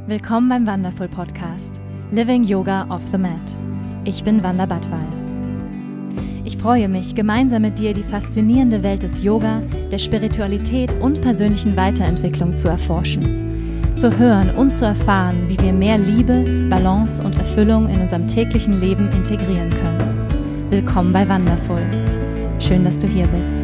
Willkommen beim Wonderful Podcast Living Yoga off the Mat. Ich bin Wanda Badwal. Ich freue mich, gemeinsam mit dir die faszinierende Welt des Yoga, der Spiritualität und persönlichen Weiterentwicklung zu erforschen, zu hören und zu erfahren, wie wir mehr Liebe, Balance und Erfüllung in unserem täglichen Leben integrieren können. Willkommen bei Wonderful. Schön, dass du hier bist.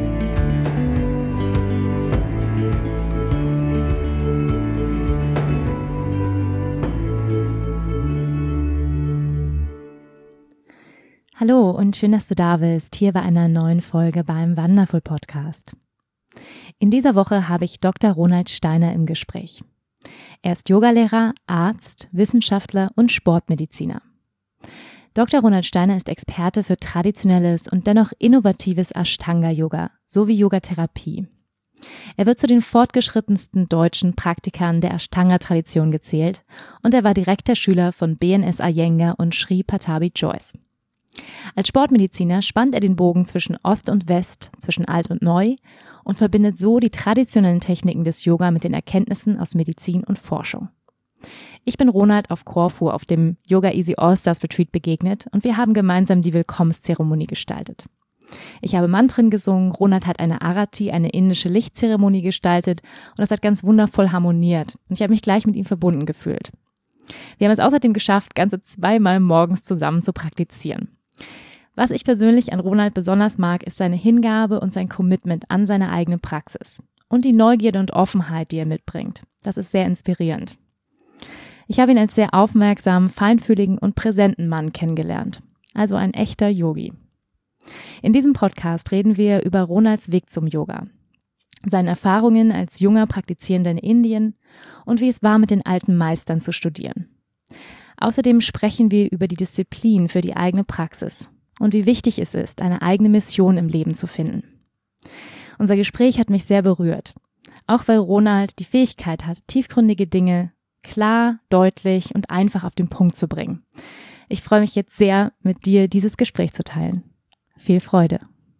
Hallo und schön, dass du da bist, hier bei einer neuen Folge beim Wonderful Podcast. In dieser Woche habe ich Dr. Ronald Steiner im Gespräch. Er ist Yogalehrer, Arzt, Wissenschaftler und Sportmediziner. Dr. Ronald Steiner ist Experte für traditionelles und dennoch innovatives Ashtanga-Yoga sowie Yogatherapie. Er wird zu den fortgeschrittensten deutschen Praktikern der Ashtanga-Tradition gezählt und er war direkter Schüler von B.N.S. Iyengar und Sri Pattabhi Jois. Als Sportmediziner spannt er den Bogen zwischen Ost und West, zwischen Alt und Neu und verbindet so die traditionellen Techniken des Yoga mit den Erkenntnissen aus Medizin und Forschung. Ich bin Ronald auf Korfu auf dem Yoga Easy All-Stars Retreat begegnet und wir haben gemeinsam die Willkommenszeremonie gestaltet. Ich habe Mantren gesungen, Ronald hat eine Arati, eine indische Lichtzeremonie gestaltet und das hat ganz wundervoll harmoniert und ich habe mich gleich mit ihm verbunden gefühlt. Wir haben es außerdem geschafft, ganze 2 Mal morgens zusammen zu praktizieren. Was ich persönlich an Ronald besonders mag, ist seine Hingabe und sein Commitment an seine eigene Praxis und die Neugierde und Offenheit, die er mitbringt. Das ist sehr inspirierend. Ich habe ihn als sehr aufmerksamen, feinfühligen und präsenten Mann kennengelernt, also ein echter Yogi. In diesem Podcast reden wir über Ronalds Weg zum Yoga, seine Erfahrungen als junger Praktizierender in Indien und wie es war, mit den alten Meistern zu studieren. Außerdem sprechen wir über die Disziplin für die eigene Praxis und wie wichtig es ist, eine eigene Mission im Leben zu finden. Unser Gespräch hat mich sehr berührt, auch weil Ronald die Fähigkeit hat, tiefgründige Dinge klar, deutlich und einfach auf den Punkt zu bringen. Ich freue mich jetzt sehr, mit dir dieses Gespräch zu teilen. Viel Freude!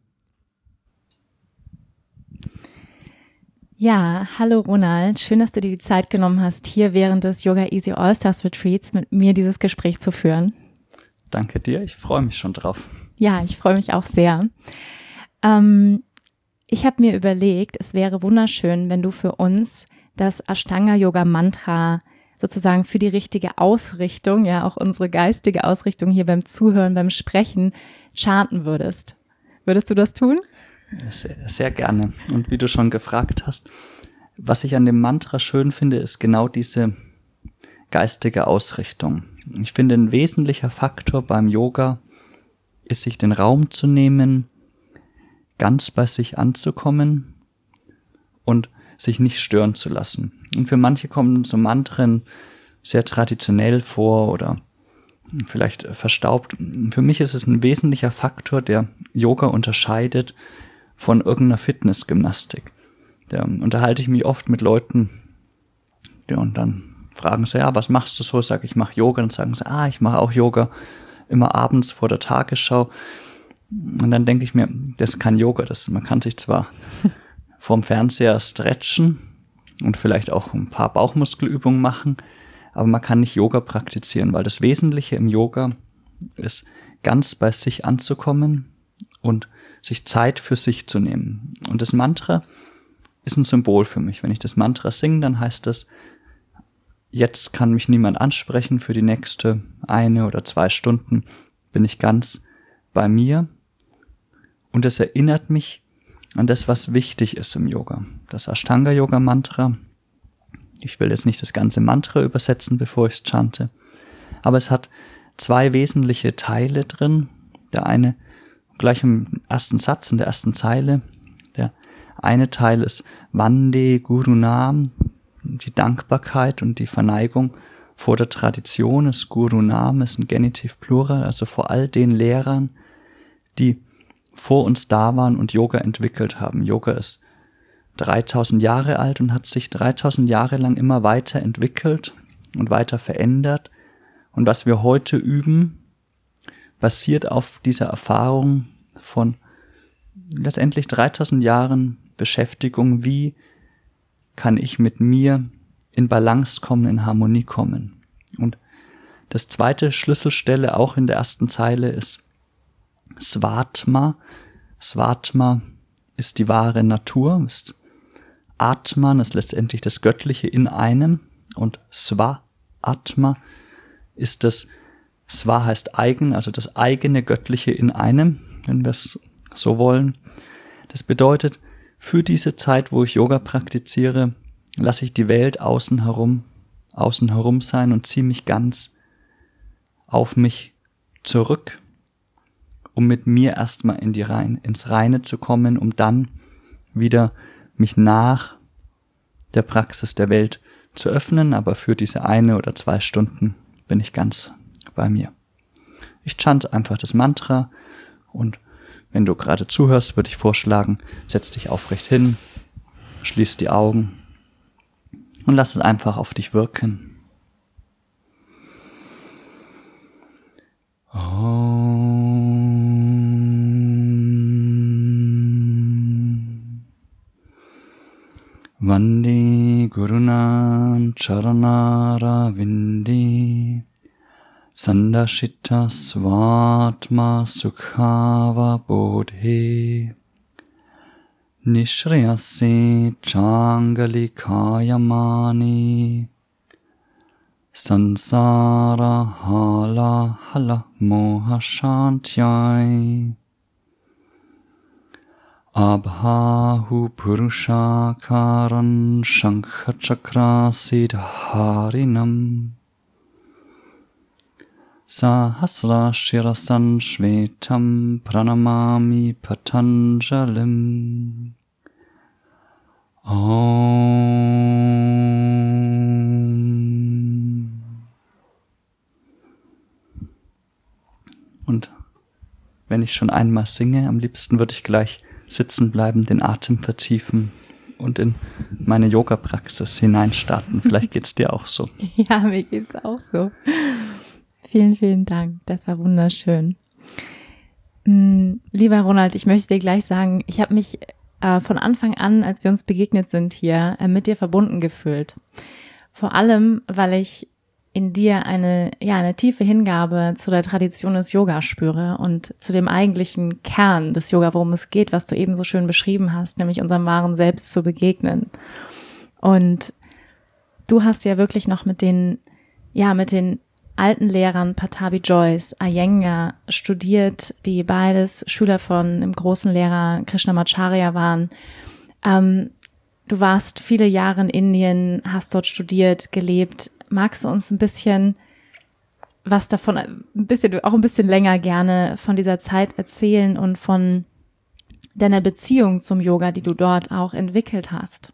Ja, hallo Ronald, schön, dass du dir die Zeit genommen hast, hier während des Yoga Easy All-Stars Retreats mit mir dieses Gespräch zu führen. Danke dir, ich freue mich schon drauf. Ja, ich freue mich auch sehr. Ich habe mir überlegt, es wäre wunderschön, wenn du für uns das Ashtanga-Yoga-Mantra sozusagen für die richtige Ausrichtung, ja auch unsere geistige Ausrichtung hier beim Zuhören, beim Sprechen, chanten würdest. Würdest du das tun? Sehr, sehr gerne. Und wie du schon gefragt hast, was ich an dem Mantra schön finde, ist genau diese geistige Ausrichtung. Ich finde, ein wesentlicher Faktor beim Yoga ist, sich den Raum zu nehmen, ganz bei sich anzukommen und sich nicht stören zu lassen. Und für manche kommen so Mantren sehr traditionell vor oder vielleicht verstaubt. Für mich ist es ein wesentlicher Faktor, der Yoga unterscheidet von irgendeiner Fitnessgymnastik. Da unterhalte ich mich oft mit Leuten, ja, und dann fragen sie, ja, was machst du so? Sag ich mache Yoga. Dann sagen sie, ich mache auch Yoga, immer abends vor der Tagesschau. Und dann denke ich mir, das ist kein Yoga. Man kann sich zwar vorm Fernseher stretchen und vielleicht auch ein paar Bauchmuskelübungen machen, aber man kann nicht Yoga praktizieren, weil das Wesentliche im Yoga ist, ganz bei sich anzukommen und sich Zeit für sich zu nehmen. Und das Mantra ist ein Symbol für mich. Wenn ich das Mantra singe, dann heißt das, jetzt kann mich niemand ansprechen, für die nächste 1 oder 2 Stunden bin ich ganz bei mir. Und es erinnert mich an das, was wichtig ist im Yoga. Das Ashtanga-Yoga-Mantra. Ich will jetzt nicht das ganze Mantra übersetzen, bevor ich es chante. Aber es hat 2 wesentliche Teile drin. Der eine gleich im ersten Satz, in der ersten Zeile. Der eine Teil ist Vande Gurunam, die Dankbarkeit und die Verneigung vor der Tradition. Das Gurunam ist ein Genitiv Plural, also vor all den Lehrern, die vor uns da waren und Yoga entwickelt haben. Yoga ist 3000 Jahre alt und hat sich 3000 Jahre lang immer weiter entwickelt und weiter verändert. Und was wir heute üben, basiert auf dieser Erfahrung von letztendlich 3000 Jahren Beschäftigung. Wie kann ich mit mir in Balance kommen, in Harmonie kommen. Und das zweite Schlüsselstelle auch in der ersten Zeile ist Svatma. Svatma ist die wahre Natur, ist Atman, ist letztendlich das Göttliche in einem, und Sva-Atma ist das, Sva heißt eigen, also das eigene Göttliche in einem, wenn wir es so wollen. Das bedeutet, für diese Zeit, wo ich Yoga praktiziere, lasse ich die Welt außen herum sein und ziehe mich ganz auf mich zurück, um mit mir erstmal ins Reine zu kommen, um dann wieder mich nach der Praxis der Welt zu öffnen, aber für diese 1 oder 2 Stunden bin ich ganz bei mir. Ich chante einfach das Mantra, und wenn du gerade zuhörst, würde ich vorschlagen, setz dich aufrecht hin, schließ die Augen und lass es einfach auf dich wirken. Vande Guruna Charanara Vindi Sandashita Svatma Sukhava Bodhe Nishriyase Changali Kayamani Sansara Hala Hala Moha Shantyai Abhahu Purusha Karan Shankha Chakra Siddharinam Sahasra Shirasan Shvetam Pranamami Patanjalim. Und wenn ich schon einmal singe, am liebsten würde ich gleich sitzen bleiben, den Atem vertiefen und in meine Yoga-Praxis hineinstarten. Vielleicht geht's dir auch so. Ja, mir geht's auch so. Vielen, vielen Dank. Das war wunderschön. Lieber Ronald, ich möchte dir gleich sagen, ich habe mich von Anfang an, als wir uns begegnet sind hier, mit dir verbunden gefühlt. Vor allem, weil ich in dir eine tiefe Hingabe zu der Tradition des Yoga spüre und zu dem eigentlichen Kern des Yoga, worum es geht, was du eben so schön beschrieben hast, nämlich unserem wahren Selbst zu begegnen. Und du hast ja wirklich noch mit den alten Lehrern Pattabhi Jois, Iyengar studiert, die beides Schüler von dem großen Lehrer Krishnamacharya waren. Du warst viele Jahre in Indien, hast dort studiert, gelebt. Magst du uns ein bisschen was davon, auch ein bisschen länger gerne von dieser Zeit erzählen und von deiner Beziehung zum Yoga, die du dort auch entwickelt hast?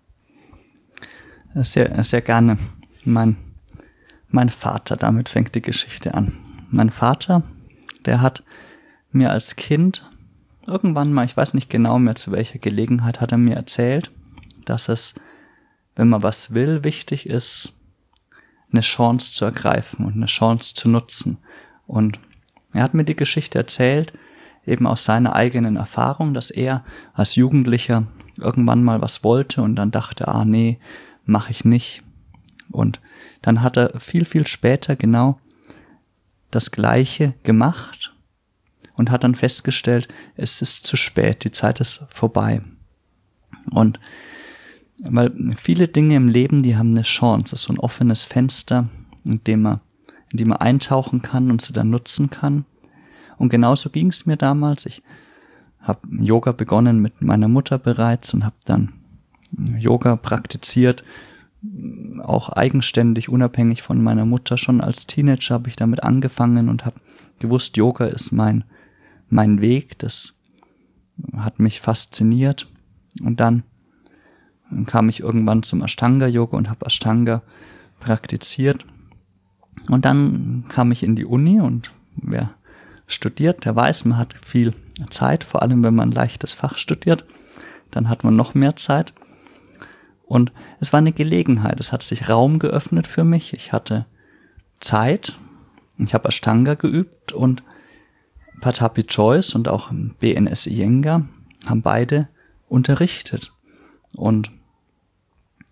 Sehr, sehr gerne. Mein Vater, damit fängt die Geschichte an. Mein Vater, der hat mir als Kind irgendwann mal, ich weiß nicht genau mehr zu welcher Gelegenheit, hat er mir erzählt, dass es, wenn man was will, wichtig ist, eine Chance zu ergreifen und eine Chance zu nutzen. Und er hat mir die Geschichte erzählt, eben aus seiner eigenen Erfahrung, dass er als Jugendlicher irgendwann mal was wollte und dann dachte, nee, mache ich nicht. Und dann hat er viel, viel später genau das Gleiche gemacht und hat dann festgestellt, es ist zu spät, die Zeit ist vorbei. Und weil viele Dinge im Leben, die haben eine Chance, das ist so ein offenes Fenster, in dem man eintauchen kann und sie dann nutzen kann. Und genauso ging es mir damals. Ich habe Yoga begonnen mit meiner Mutter bereits und habe dann Yoga praktiziert, auch eigenständig, unabhängig von meiner Mutter. Schon als Teenager habe ich damit angefangen und habe gewusst, Yoga ist mein Weg. Das hat mich fasziniert. Und dann kam ich irgendwann zum Ashtanga-Yoga und habe Ashtanga praktiziert. Und dann kam ich in die Uni, und wer studiert, der weiß, man hat viel Zeit, vor allem wenn man ein leichtes Fach studiert, dann hat man noch mehr Zeit. Und es war eine Gelegenheit, es hat sich Raum geöffnet für mich, ich hatte Zeit, ich habe Ashtanga geübt, und Pattabhi Jois und auch BNS Iyengar haben beide unterrichtet. Und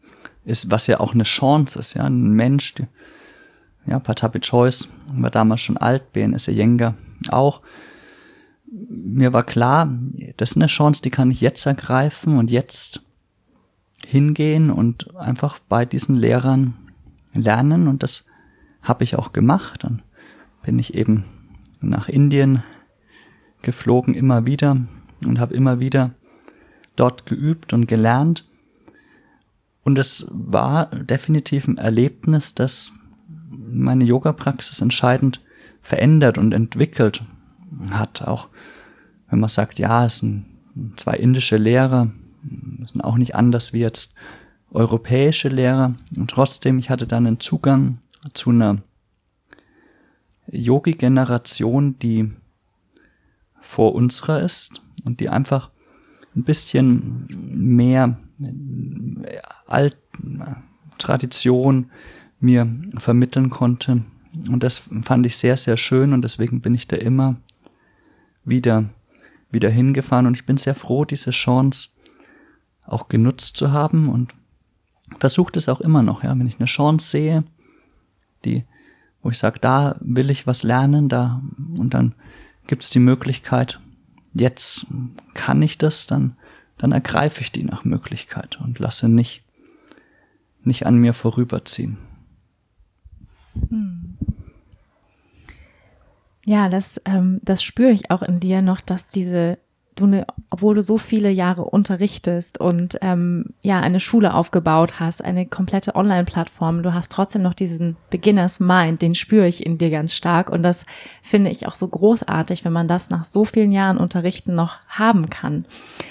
ist, was ja auch eine Chance ist, ja, ein Mensch, Pattabhi Jois war damals schon alt, BNS Iyengar auch. Mir war klar, das ist eine Chance, die kann ich jetzt ergreifen und jetzt hingehen und einfach bei diesen Lehrern lernen, und das habe ich auch gemacht. Dann bin ich eben nach Indien geflogen, immer wieder, und habe immer wieder dort geübt und gelernt. Und es war definitiv ein Erlebnis, das meine Yoga-Praxis entscheidend verändert und entwickelt hat. Auch wenn man sagt, ja, es sind zwei indische Lehrer, sind auch nicht anders wie jetzt europäische Lehrer. Und trotzdem, ich hatte dann einen Zugang zu einer Yogi-Generation, die vor unserer ist und die einfach ein bisschen mehr Tradition mir vermitteln konnte. Und das fand ich sehr, sehr schön, und deswegen bin ich da immer wieder hingefahren, und ich bin sehr froh, diese Chance auch genutzt zu haben, und versuche es auch immer noch, ja, wenn ich eine Chance sehe, wo ich sage, da will ich was lernen, und dann gibt es die Möglichkeit, jetzt kann ich das, dann ergreife ich die nach Möglichkeit und lasse nicht an mir vorüberziehen. Ja, das spüre ich auch in dir noch, dass obwohl du so viele Jahre unterrichtest und eine Schule aufgebaut hast, eine komplette Online-Plattform, du hast trotzdem noch diesen Beginners Mind, den spüre ich in dir ganz stark, und das finde ich auch so großartig, wenn man das nach so vielen Jahren Unterrichten noch haben kann.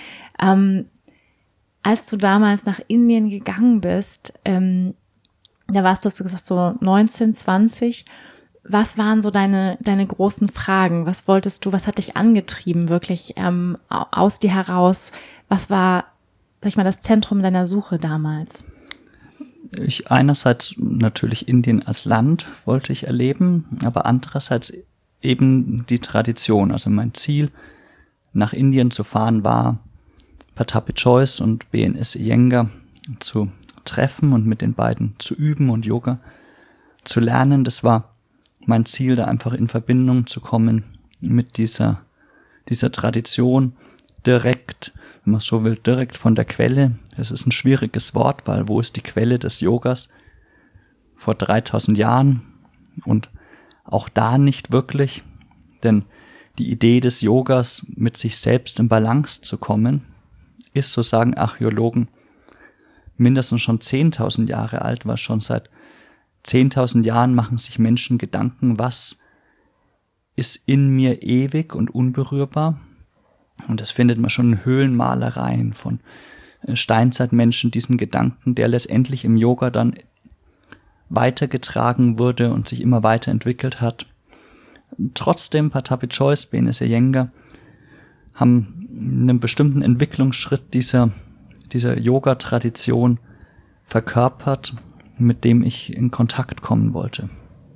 Als du damals nach Indien gegangen bist, da warst du, hast du gesagt, so 19, 20. Was waren so deine großen Fragen? Was hat dich angetrieben, wirklich aus dir heraus? Was war, sag ich mal, das Zentrum deiner Suche damals? Ich einerseits natürlich Indien als Land wollte ich erleben, aber andererseits eben die Tradition. Also mein Ziel, nach Indien zu fahren, war, Pattabhi Jois und BNS Iyengar zu treffen und mit den beiden zu üben und Yoga zu lernen. Das war mein Ziel, da einfach in Verbindung zu kommen mit dieser Tradition, direkt, wenn man so will, direkt von der Quelle. Das ist ein schwieriges Wort, weil wo ist die Quelle des Yogas? Vor 3000 Jahren, und auch da nicht wirklich, denn die Idee des Yogas, mit sich selbst in Balance zu kommen, ist, so sagen Archäologen, mindestens schon 10.000 Jahre alt, was schon seit 10.000 Jahren machen sich Menschen Gedanken, was ist in mir ewig und unberührbar. Und das findet man schon in Höhlenmalereien von Steinzeitmenschen, diesen Gedanken, der letztendlich im Yoga dann weitergetragen wurde und sich immer weiterentwickelt hat. Trotzdem, Pattabhi Jois, BNS Iyengar haben einen bestimmten Entwicklungsschritt dieser Yoga-Tradition verkörpert, mit dem ich in Kontakt kommen wollte.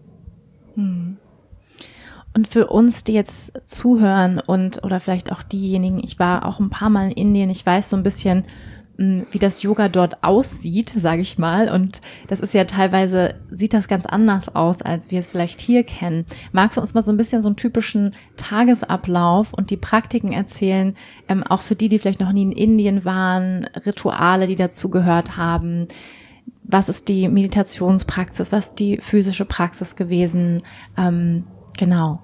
Und für uns, die jetzt zuhören oder vielleicht auch diejenigen, ich war auch ein paar Mal in Indien, ich weiß so ein bisschen, wie das Yoga dort aussieht, sage ich mal. Und das ist ja teilweise, sieht das ganz anders aus, als wir es vielleicht hier kennen. Magst du uns mal so ein bisschen so einen typischen Tagesablauf und die Praktiken erzählen, auch für die vielleicht noch nie in Indien waren, Rituale, die dazu gehört haben? Was ist die Meditationspraxis? Was ist die physische Praxis gewesen? Genau.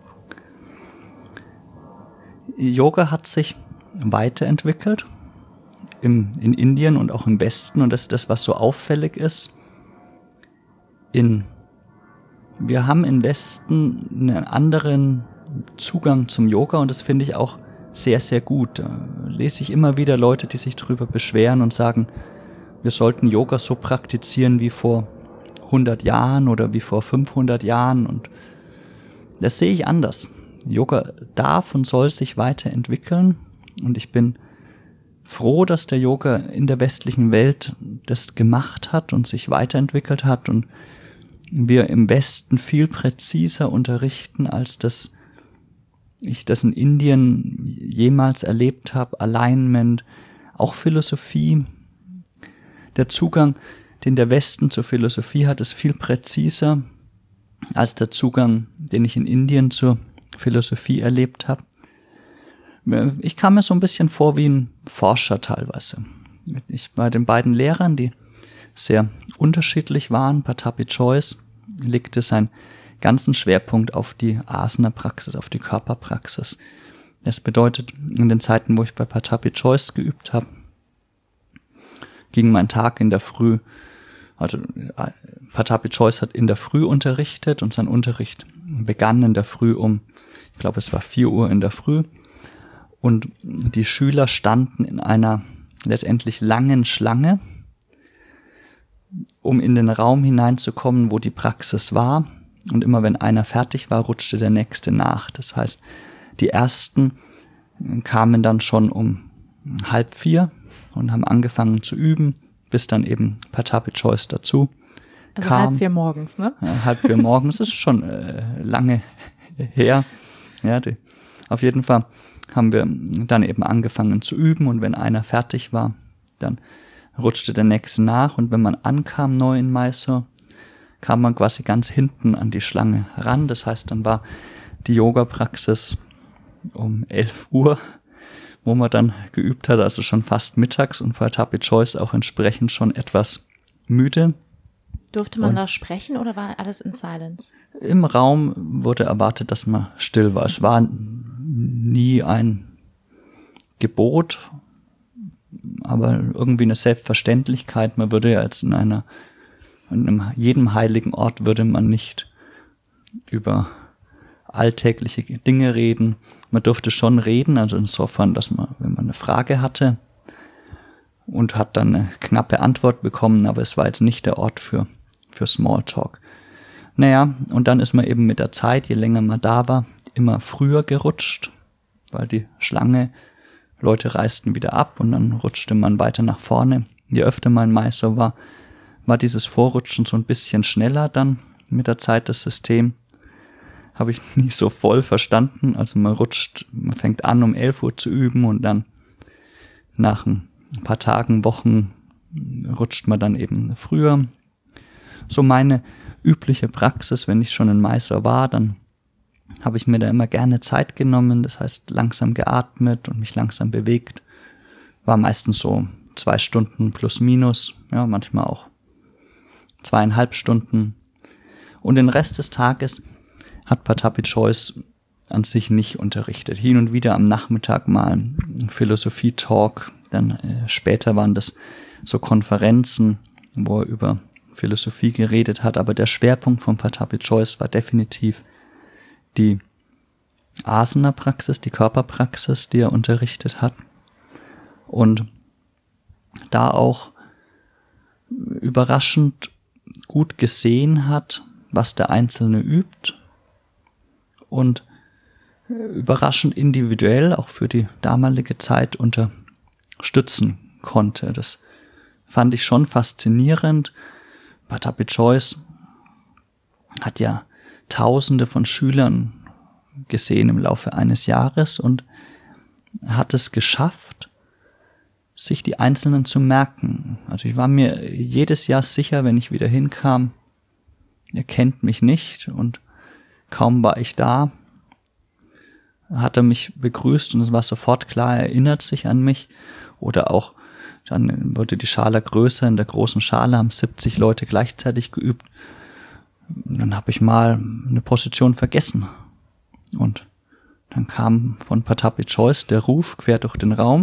Yoga hat sich weiterentwickelt in Indien und auch im Westen, und das ist das, was so auffällig ist. Wir haben im Westen einen anderen Zugang zum Yoga, und das finde ich auch sehr, sehr gut. Da lese ich immer wieder Leute, die sich darüber beschweren und sagen, wir sollten Yoga so praktizieren wie vor 100 Jahren oder wie vor 500 Jahren, und das sehe ich anders. Yoga darf und soll sich weiterentwickeln, und ich bin froh, dass der Yoga in der westlichen Welt das gemacht hat und sich weiterentwickelt hat und wir im Westen viel präziser unterrichten, als ich das in Indien jemals erlebt habe. Alignment, auch Philosophie, der Zugang den der Westen zur Philosophie hat, ist viel präziser als der Zugang, den ich in Indien zur Philosophie erlebt habe. Ich kam mir so ein bisschen vor wie ein Forscher teilweise. Ich bei den beiden Lehrern, die sehr unterschiedlich waren, Pattabhi Jois legte seinen ganzen Schwerpunkt auf die Asana-Praxis, auf die Körperpraxis. Das bedeutet, in den Zeiten, wo ich bei Pattabhi Jois geübt habe, ging mein Tag in der Früh, also Pattabhi Jois hat in der Früh unterrichtet und sein Unterricht begann in der Früh ich glaube es war 4 Uhr in der Früh, und die Schüler standen in einer letztendlich langen Schlange, um in den Raum hineinzukommen, wo die Praxis war, und immer wenn einer fertig war, rutschte der nächste nach. Das heißt, die ersten kamen dann schon um 3:30 und haben angefangen zu üben, bis dann eben Pattabhi Jois dazu kam. 3:30 morgens, ne? 3:30 morgens, ist schon lange her. Ja, auf jeden Fall haben wir dann eben angefangen zu üben, und wenn einer fertig war, dann rutschte der nächste nach, und wenn man ankam neu in Mysore, kam man quasi ganz hinten an die Schlange ran. Das heißt, dann war die Yoga-Praxis um 11 Uhr, wo man dann geübt hat, also schon fast mittags, und Pattabhi Jois auch entsprechend schon etwas müde. Durfte man da sprechen oder war alles in Silence? Im Raum wurde erwartet, dass man still war. Es war nie ein Gebot, aber irgendwie eine Selbstverständlichkeit. Man würde ja jetzt in jedem heiligen Ort würde man nicht über alltägliche Dinge reden. Man durfte schon reden, also insofern, dass man, wenn man eine Frage hatte und hat dann eine knappe Antwort bekommen, aber es war jetzt nicht der Ort für Smalltalk. Naja, und dann ist man eben mit der Zeit, je länger man da war, immer früher gerutscht, weil die Schlange, Leute reisten wieder ab und dann rutschte man weiter nach vorne. Je öfter man in Mysore war dieses Vorrutschen so ein bisschen schneller dann mit der Zeit. Das System habe ich nie so voll verstanden. Also man fängt an um 11 Uhr zu üben, und dann nach ein paar Tagen, Wochen rutscht man dann eben früher. So meine übliche Praxis, wenn ich schon in Mysore war, dann habe ich mir da immer gerne Zeit genommen, das heißt langsam geatmet und mich langsam bewegt. War meistens so 2 Stunden plus minus, ja, manchmal auch 2,5 Stunden. Und den Rest des Tages hat Pattabhi Jois an sich nicht unterrichtet. Hin und wieder am Nachmittag mal ein Philosophie-Talk, dann später waren das so Konferenzen, wo er über Philosophie geredet hat, aber der Schwerpunkt von Pattabhi Jois war definitiv die Asana-Praxis, die Körperpraxis, die er unterrichtet hat, und da auch überraschend gut gesehen hat, was der Einzelne übt, und überraschend individuell auch für die damalige Zeit unterstützen konnte. Das fand ich schon faszinierend. Pattabhi Jois hat ja Tausende von Schülern gesehen im Laufe eines Jahres und hat es geschafft, sich die Einzelnen zu merken. Also ich war mir jedes Jahr sicher, wenn ich wieder hinkam, er kennt mich nicht, und kaum war ich da, hat er mich begrüßt und es war sofort klar, er erinnert sich an mich. Oder auch, dann wurde die Schale größer, in der großen Schale haben 70 Leute gleichzeitig geübt. Und dann habe ich mal eine Position vergessen. Und dann kam von Pattabhi Jois der Ruf quer durch den Raum,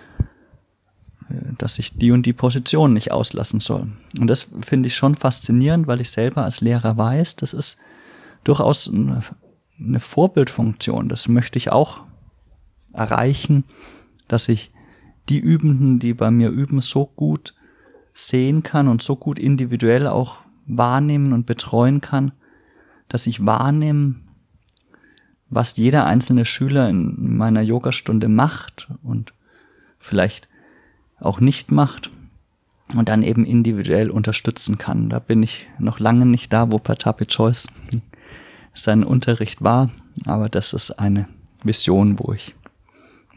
dass ich die und die Position nicht auslassen soll. Und das finde ich schon faszinierend, weil ich selber als Lehrer weiß, das ist durchaus eine Vorbildfunktion. Das möchte ich auch erreichen, dass ich die Übenden, die bei mir üben, so gut sehen kann und so gut individuell auch wahrnehmen und betreuen kann, dass ich wahrnehme, was jeder einzelne Schüler in meiner Yogastunde macht und vielleicht auch nicht macht, und dann eben individuell unterstützen kann. Da bin ich noch lange nicht da, wo Pattabhi Jois sein Unterricht war, aber das ist eine Vision, wo ich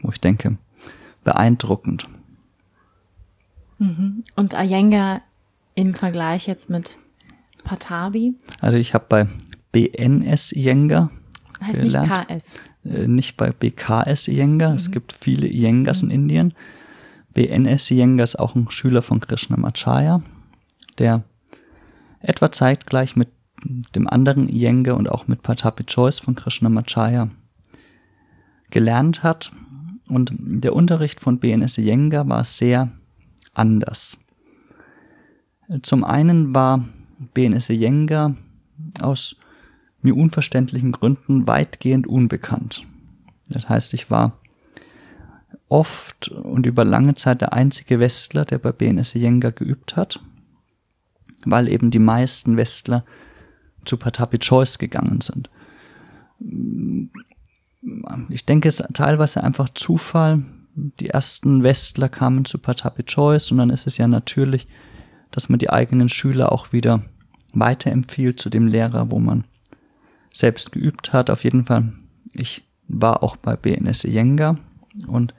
denke, beeindruckend. Und Iyengar Im Vergleich jetzt mit Patabi? Also ich habe bei BNS Iyengar Heißt gelernt. nicht KS. Nicht bei BKS Iyengar. Es gibt viele Iyengars in Indien. BNS Iyengar ist auch ein Schüler von Krishnamacharya, der etwa zeitgleich mit dem anderen Iyengar und auch mit Pattabhi Jois von Krishnamacharya gelernt hat. Und der Unterricht von BNS Iyengar war sehr anders. Zum einen war BNS Iyengar aus mir unverständlichen Gründen weitgehend unbekannt. Das heißt, ich war oft und über lange Zeit der einzige Westler, der bei BNS Iyengar geübt hat, weil eben die meisten Westler zu Pattabhi Jois gegangen sind. Ich denke, es ist teilweise einfach Zufall. Die ersten Westler kamen zu Pattabhi Jois und dann ist es ja natürlich, dass man die eigenen Schüler auch wieder weiterempfiehlt zu dem Lehrer, wo man selbst geübt hat. Auf jeden Fall, ich war auch bei BNS Iyengar und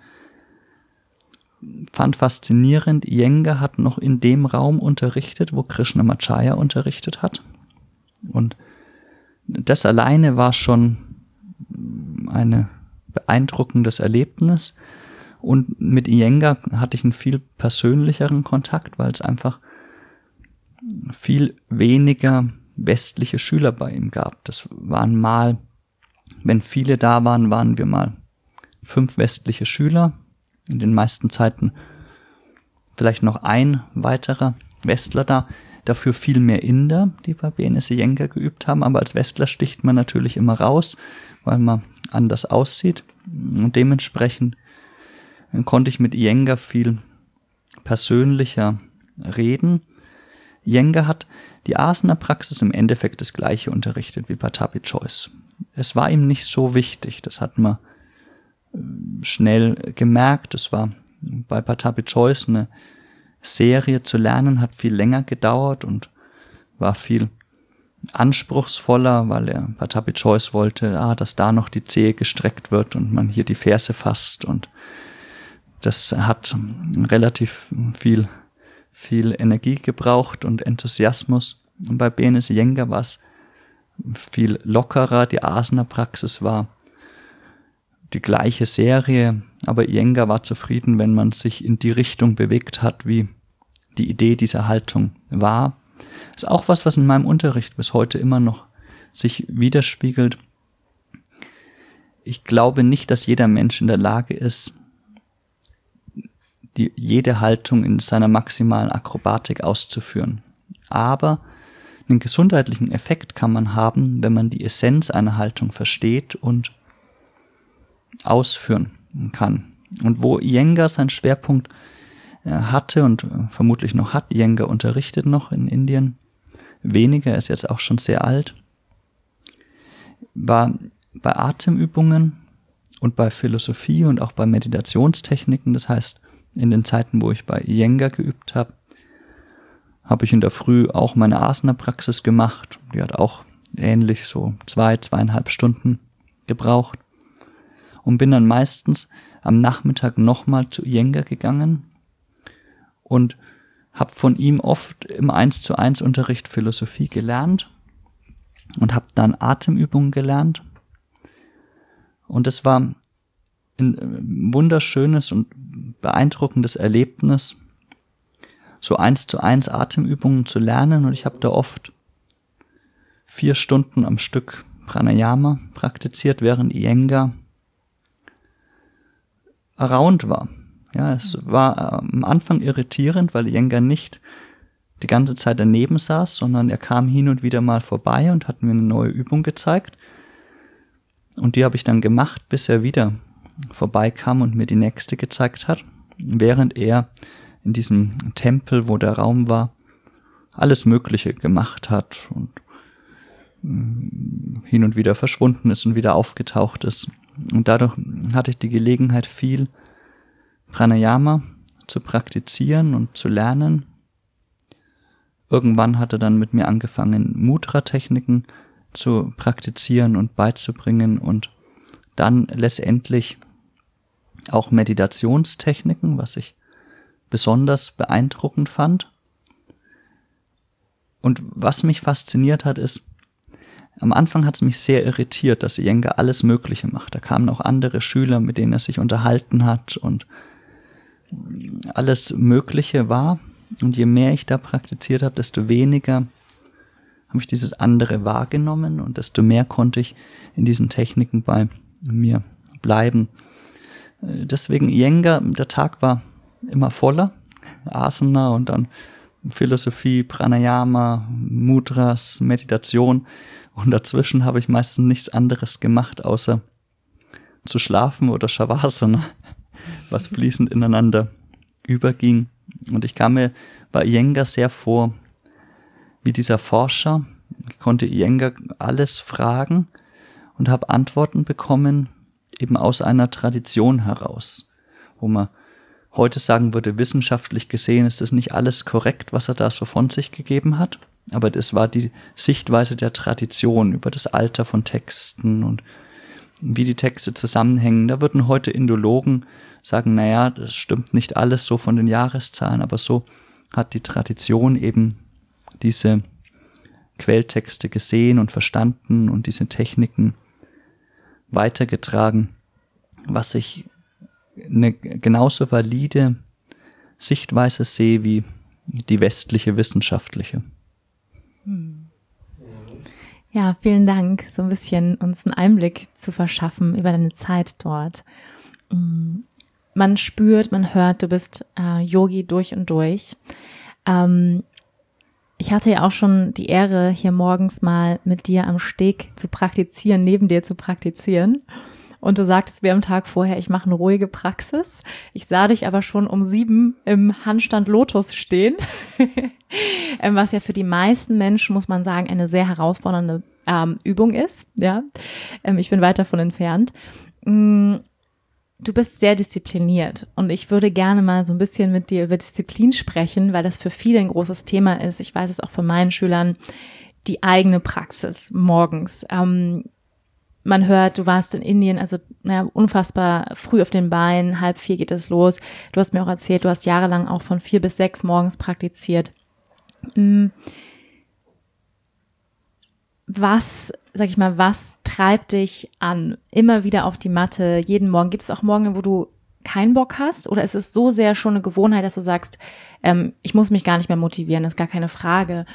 fand faszinierend, Iyengar hat noch in dem Raum unterrichtet, wo Krishnamacharya unterrichtet hat. Und das alleine war schon ein beeindruckendes Erlebnis. Und mit Iyengar hatte ich einen viel persönlicheren Kontakt, weil es einfach viel weniger westliche Schüler bei ihm gab. Das waren mal, wenn viele da waren, waren wir mal 5 westliche Schüler. In den meisten Zeiten vielleicht noch ein weiterer Westler da. Dafür viel mehr Inder, die bei BNS Iyengar geübt haben. Aber als Westler sticht man natürlich immer raus, weil man anders aussieht. Und dementsprechend konnte ich mit Iyengar viel persönlicher reden. Iyengar hat die Asana-Praxis im Endeffekt das gleiche unterrichtet wie Pattabhi Jois. Es war ihm nicht so wichtig, das hat man schnell gemerkt. Es war bei Pattabhi Jois eine Serie zu lernen, hat viel länger gedauert und war viel anspruchsvoller, weil Pattabhi Jois wollte, dass da noch die Zehe gestreckt wird und man hier die Ferse fasst, und das hat relativ viel Energie gebraucht und Enthusiasmus. Und bei BNS Iyengar war es viel lockerer, die Asana-Praxis war die gleiche Serie, aber Iyengar war zufrieden, wenn man sich in die Richtung bewegt hat, wie die Idee dieser Haltung war. Das ist auch was in meinem Unterricht bis heute immer noch sich widerspiegelt. Ich glaube nicht, dass jeder Mensch in der Lage ist, jede Haltung in seiner maximalen Akrobatik auszuführen. Aber einen gesundheitlichen Effekt kann man haben, wenn man die Essenz einer Haltung versteht und ausführen kann. Und wo Iyengar seinen Schwerpunkt hatte und vermutlich noch hat, Iyengar unterrichtet noch in Indien, weniger, ist jetzt auch schon sehr alt, war bei Atemübungen und bei Philosophie und auch bei Meditationstechniken. Das heißt, in den Zeiten, wo ich bei Iyengar geübt habe, habe ich in der Früh auch meine Asana-Praxis gemacht. Die hat auch ähnlich so 2,5 Stunden gebraucht. Und bin dann meistens am Nachmittag nochmal zu Iyengar gegangen und habe von ihm oft im 1:1 Unterricht Philosophie gelernt und habe dann Atemübungen gelernt. Und es war ein wunderschönes und beeindruckendes Erlebnis, so 1:1 Atemübungen zu lernen. Und ich habe da oft 4 Stunden am Stück Pranayama praktiziert, während Iyengar erstaunt war. Ja, es war am Anfang irritierend, weil Iyengar nicht die ganze Zeit daneben saß, sondern er kam hin und wieder mal vorbei und hat mir eine neue Übung gezeigt. Und die habe ich dann gemacht, bis er wieder vorbeikam und mir die nächste gezeigt hat, während er in diesem Tempel, wo der Raum war, alles Mögliche gemacht hat und hin und wieder verschwunden ist und wieder aufgetaucht ist. Und dadurch hatte ich die Gelegenheit, viel Pranayama zu praktizieren und zu lernen. Irgendwann hat er dann mit mir angefangen, Mudra-Techniken zu praktizieren und beizubringen und dann letztendlich auch Meditationstechniken, was ich besonders beeindruckend fand. Und was mich fasziniert hat, ist, am Anfang hat es mich sehr irritiert, dass Iyengar alles Mögliche macht. Da kamen auch andere Schüler, mit denen er sich unterhalten hat und alles Mögliche war. Und je mehr ich da praktiziert habe, desto weniger habe ich dieses andere wahrgenommen und desto mehr konnte ich in diesen Techniken bei mir bleiben. Deswegen Iyengar, der Tag war immer voller. Asana und dann Philosophie, Pranayama, Mudras, Meditation. Und dazwischen habe ich meistens nichts anderes gemacht, außer zu schlafen oder Shavasana, was fließend ineinander überging. Und ich kam mir bei Iyengar sehr vor wie dieser Forscher. Ich konnte Iyengar alles fragen und habe Antworten bekommen, eben aus einer Tradition heraus, wo man heute sagen würde, wissenschaftlich gesehen ist das nicht alles korrekt, was er da so von sich gegeben hat, aber das war die Sichtweise der Tradition über das Alter von Texten und wie die Texte zusammenhängen. Da würden heute Indologen sagen, naja, das stimmt nicht alles so von den Jahreszahlen, aber so hat die Tradition eben diese Quelltexte gesehen und verstanden und diese Techniken weitergetragen, was ich eine genauso valide Sichtweise sehe wie die westliche wissenschaftliche. Ja, vielen Dank, so ein bisschen uns einen Einblick zu verschaffen über deine Zeit dort. Man spürt, man hört, du bist Yogi durch und durch. Ich hatte ja auch schon die Ehre, hier morgens mal mit dir am Steg zu praktizieren, neben dir zu praktizieren. Und du sagtest mir am Tag vorher, ich mache eine ruhige Praxis. Ich sah dich aber schon um 7 im Handstand Lotus stehen, was ja für die meisten Menschen, muss man sagen, eine sehr herausfordernde Übung ist. Ja, ich bin weit davon entfernt. Du bist sehr diszipliniert und ich würde gerne mal so ein bisschen mit dir über Disziplin sprechen, weil das für viele ein großes Thema ist. Ich weiß es auch von meinen Schülern, die eigene Praxis morgens. Man hört, du warst in Indien, also unfassbar früh auf den Beinen, 3:30 geht es los. Du hast mir auch erzählt, du hast jahrelang auch von 4 bis 6 morgens praktiziert. Was treibt dich an? Immer wieder auf die Matte, jeden Morgen. Gibt es auch Morgen, wo du keinen Bock hast? Oder ist es so sehr schon eine Gewohnheit, dass du sagst, ich muss mich gar nicht mehr motivieren, das ist gar keine Frage.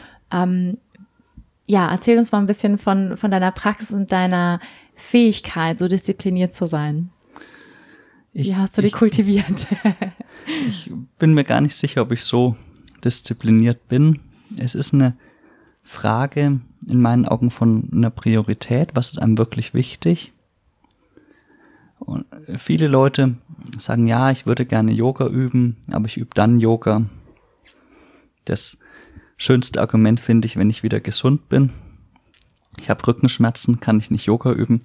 Erzähl uns mal ein bisschen von deiner Praxis und deiner Fähigkeit, so diszipliniert zu sein. Wie hast du die kultiviert? Ich bin mir gar nicht sicher, ob ich so diszipliniert bin. Es ist eine Frage in meinen Augen von einer Priorität. Was ist einem wirklich wichtig? Und viele Leute sagen, ja, ich würde gerne Yoga üben, aber ich übe dann Yoga. Das schönste Argument finde ich, wenn ich wieder gesund bin. Ich habe Rückenschmerzen, kann ich nicht Yoga üben.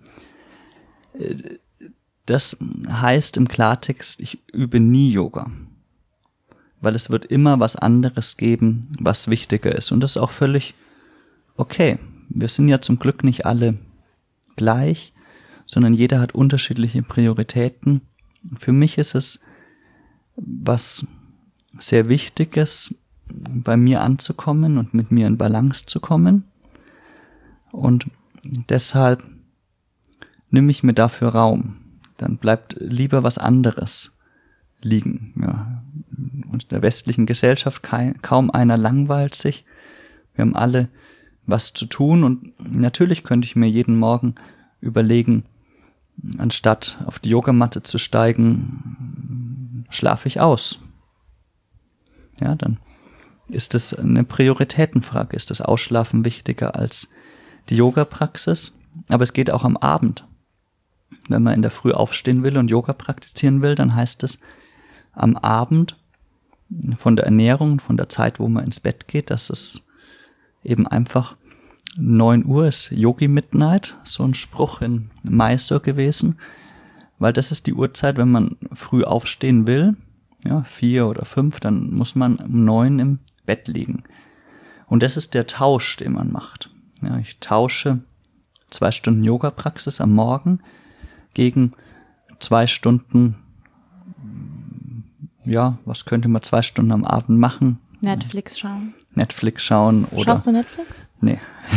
Das heißt im Klartext, ich übe nie Yoga. Weil es wird immer was anderes geben, was wichtiger ist. Und das ist auch völlig okay. Wir sind ja zum Glück nicht alle gleich, sondern jeder hat unterschiedliche Prioritäten. Für mich ist es was sehr Wichtiges, bei mir anzukommen und mit mir in Balance zu kommen. Und deshalb nehme ich mir dafür Raum. Dann bleibt lieber was anderes liegen. Ja. In der westlichen Gesellschaft kaum einer langweilt sich. Wir haben alle was zu tun und natürlich könnte ich mir jeden Morgen überlegen, anstatt auf die Yogamatte zu steigen, schlafe ich aus. Ja, dann ist es eine Prioritätenfrage. Ist das Ausschlafen wichtiger als die Yoga-Praxis? Aber es geht auch am Abend. Wenn man in der Früh aufstehen will und Yoga praktizieren will, dann heißt es am Abend von der Ernährung, von der Zeit, wo man ins Bett geht, dass es eben einfach 9 Uhr ist Yogi Midnight, so ein Spruch in Mysore gewesen, weil das ist die Uhrzeit, wenn man früh aufstehen will, ja, 4 oder 5, dann muss man um 9 im Bett liegen. Und das ist der Tausch, den man macht. Ja, ich tausche 2 Stunden Yoga-Praxis am Morgen gegen 2 Stunden, ja, was könnte man 2 Stunden am Abend machen? Netflix schauen. Netflix schauen oder. Schaust du Netflix? Nee.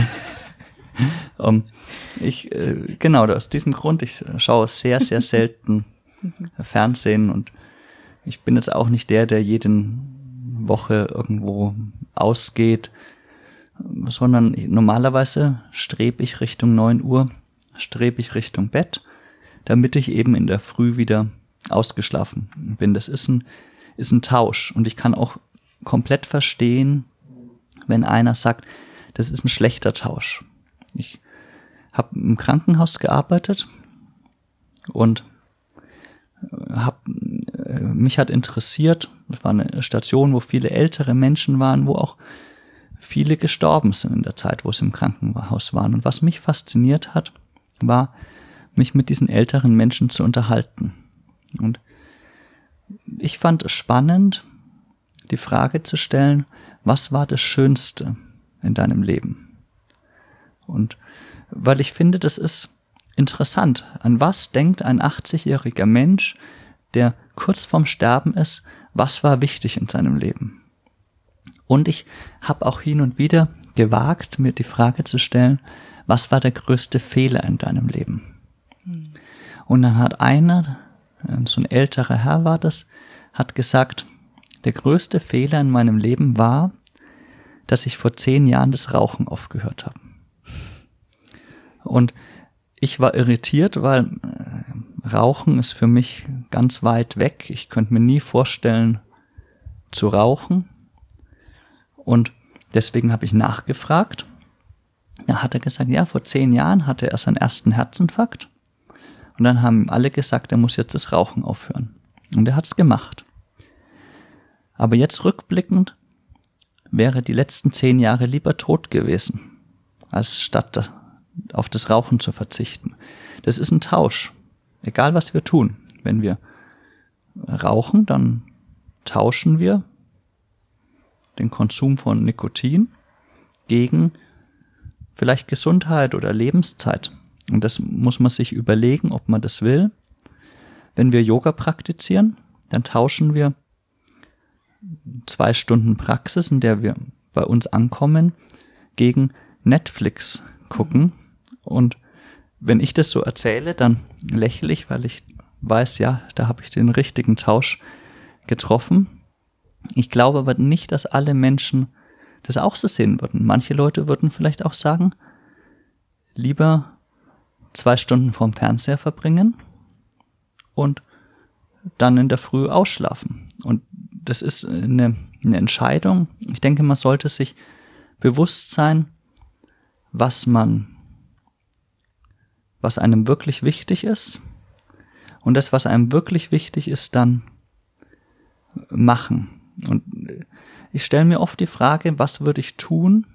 Genau, aus diesem Grund, ich schaue sehr, sehr selten Fernsehen und ich bin jetzt auch nicht der jede Woche irgendwo ausgeht, sondern normalerweise strebe ich Richtung 9 Uhr, strebe ich Richtung Bett, damit ich eben in der Früh wieder ausgeschlafen bin. Das ist ein Tausch und ich kann auch komplett verstehen, wenn einer sagt, das ist ein schlechter Tausch. Ich habe im Krankenhaus gearbeitet und mich hat interessiert, das war eine Station, wo viele ältere Menschen waren, wo auch viele gestorben sind in der Zeit, wo sie im Krankenhaus waren. Und was mich fasziniert hat, war, mich mit diesen älteren Menschen zu unterhalten. Und ich fand es spannend, die Frage zu stellen, was war das Schönste in deinem Leben? Und weil ich finde, das ist interessant. An was denkt ein 80-jähriger Mensch, der kurz vorm Sterben ist, was war wichtig in seinem Leben? Und ich habe auch hin und wieder gewagt, mir die Frage zu stellen, was war der größte Fehler in deinem Leben? Und dann hat einer, so ein älterer Herr war das, hat gesagt, der größte Fehler in meinem Leben war, dass ich vor 10 Jahren das Rauchen aufgehört habe. Und ich war irritiert, weil Rauchen ist für mich ganz weit weg. Ich könnte mir nie vorstellen, zu rauchen. Und deswegen habe ich nachgefragt. Da hat er gesagt, ja, vor 10 Jahren hatte er seinen ersten Herzinfarkt. Und dann haben ihm alle gesagt, er muss jetzt das Rauchen aufhören. Und er hat es gemacht. Aber jetzt rückblickend wäre die letzten 10 Jahre lieber tot gewesen, als statt auf das Rauchen zu verzichten. Das ist ein Tausch. Egal, was wir tun. Wenn wir rauchen, dann tauschen wir den Konsum von Nikotin gegen vielleicht Gesundheit oder Lebenszeit. Und das muss man sich überlegen, ob man das will. Wenn wir Yoga praktizieren, dann tauschen wir 2 Stunden Praxis, in der wir bei uns ankommen, gegen Netflix gucken. Und wenn ich das so erzähle, dann lächle ich, weil ich weiß, ja, da habe ich den richtigen Tausch getroffen. Ich glaube aber nicht, dass alle Menschen das auch so sehen würden. Manche Leute würden vielleicht auch sagen, lieber 2 Stunden vorm Fernseher verbringen und dann in der Früh ausschlafen. Und das ist eine Entscheidung. Ich denke, man sollte sich bewusst sein, was einem wirklich wichtig ist. Und das, was einem wirklich wichtig ist, dann machen. Und ich stelle mir oft die Frage, was würde ich tun,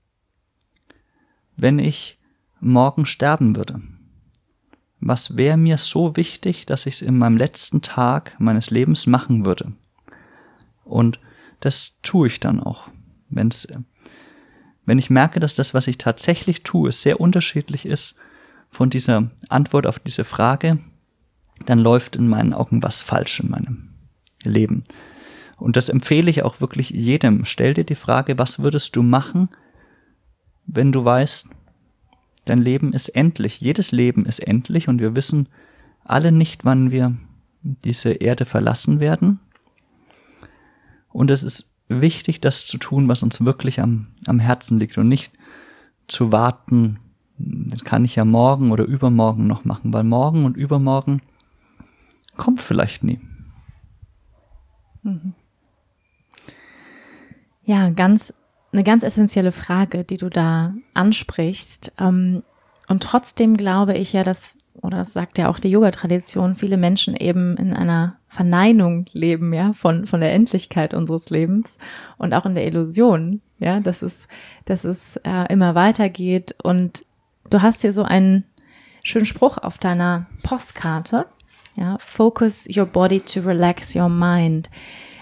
wenn ich morgen sterben würde? Was wäre mir so wichtig, dass ich es in meinem letzten Tag meines Lebens machen würde? Und das tue ich dann auch. Wenn ich merke, dass das, was ich tatsächlich tue, sehr unterschiedlich ist von dieser Antwort auf diese Frage, dann läuft in meinen Augen was falsch in meinem Leben. Und das empfehle ich auch wirklich jedem. Stell dir die Frage, was würdest du machen, wenn du weißt, dein Leben ist endlich. Jedes Leben ist endlich und wir wissen alle nicht, wann wir diese Erde verlassen werden. Und es ist wichtig, das zu tun, was uns wirklich am Herzen liegt und nicht zu warten, das kann ich ja morgen oder übermorgen noch machen, weil morgen und übermorgen kommt vielleicht nie. Ja, eine ganz essentielle Frage, die du da ansprichst. Und trotzdem glaube ich ja, das sagt ja auch die Yoga-Tradition, viele Menschen eben in einer Verneinung leben, ja, von der Endlichkeit unseres Lebens und auch in der Illusion, ja, dass es immer weitergeht. Und du hast hier so einen schönen Spruch auf deiner Postkarte, ja, focus your body to relax your mind.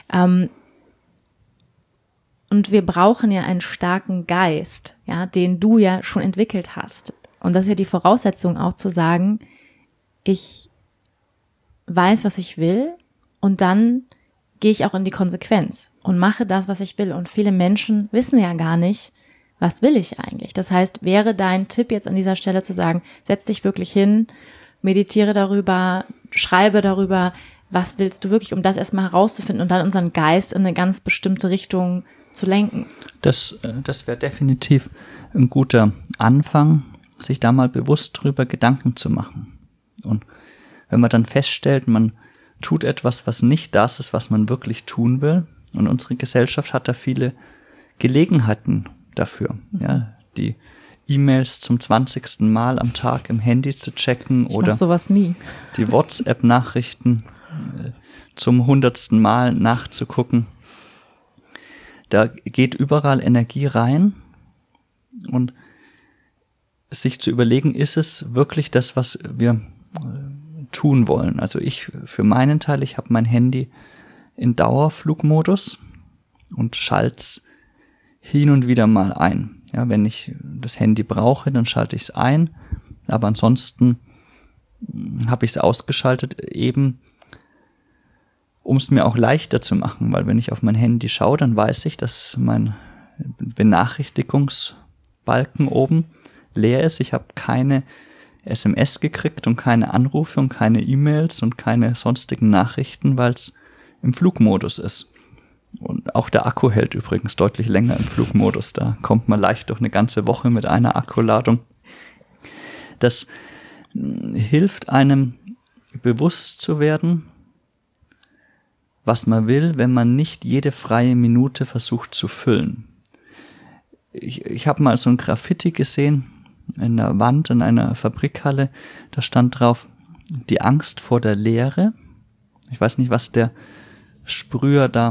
Und wir brauchen ja einen starken Geist, ja, den du ja schon entwickelt hast. Und das ist ja die Voraussetzung auch zu sagen, ich weiß, was ich will und dann gehe ich auch in die Konsequenz und mache das, was ich will. Und viele Menschen wissen ja gar nicht, was will ich eigentlich. Das heißt, wäre dein Tipp jetzt an dieser Stelle zu sagen, setz dich wirklich hin, meditiere darüber, schreibe darüber, was willst du wirklich, um das erstmal herauszufinden und dann unseren Geist in eine ganz bestimmte Richtung zu lenken. Das wäre definitiv ein guter Anfang, sich da mal bewusst drüber Gedanken zu machen. Und wenn man dann feststellt, man tut etwas, was nicht das ist, was man wirklich tun will, und unsere Gesellschaft hat da viele Gelegenheiten dafür, ja, die E-Mails zum 20. Mal am Tag im Handy zu checken oder sowas nie. Die WhatsApp-Nachrichten zum 100. Mal nachzugucken. Da geht überall Energie rein und sich zu überlegen, ist es wirklich das, was wir tun wollen? Also ich für meinen Teil, ich habe mein Handy in Dauerflugmodus und schalte hin und wieder mal ein. Ja, wenn ich das Handy brauche, dann schalte ich es ein, aber ansonsten habe ich es ausgeschaltet, eben um es mir auch leichter zu machen, weil wenn ich auf mein Handy schaue, dann weiß ich, dass mein Benachrichtigungsbalken oben leer ist. Ich habe keine SMS gekriegt und keine Anrufe und keine E-Mails und keine sonstigen Nachrichten, weil es im Flugmodus ist. Und auch der Akku hält übrigens deutlich länger im Flugmodus. Da kommt man leicht durch eine ganze Woche mit einer Akkuladung. Das hilft einem, bewusst zu werden, was man will, wenn man nicht jede freie Minute versucht zu füllen. Ich habe mal so ein Graffiti gesehen in der Wand in einer Fabrikhalle. Da stand drauf, die Angst vor der Leere. Ich weiß nicht, was der Sprüher da